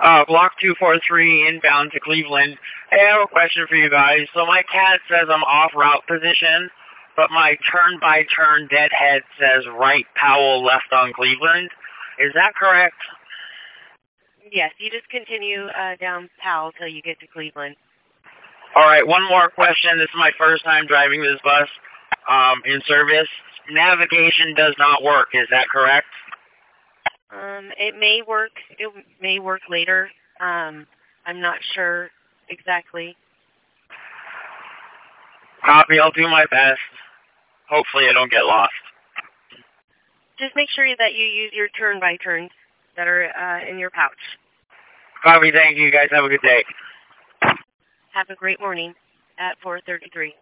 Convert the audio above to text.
Block 243 inbound to Cleveland. Hey, I have a question for you guys. So my CAD says I'm off route position, but my turn-by-turn deadhead says right Powell, left on Cleveland. Is that correct? Yes, you just continue down Powell till you get to Cleveland. All right, one more question. This is my first time driving this bus in service. Navigation does not work. Is that correct? It may work. It may work later. I'm not sure exactly. Copy. I'll do my best. Hopefully I don't get lost. Just make sure that you use your turn-by-turns that are in your pouch. Copy. Thank you. You guys have a good day. Have a great morning at 433.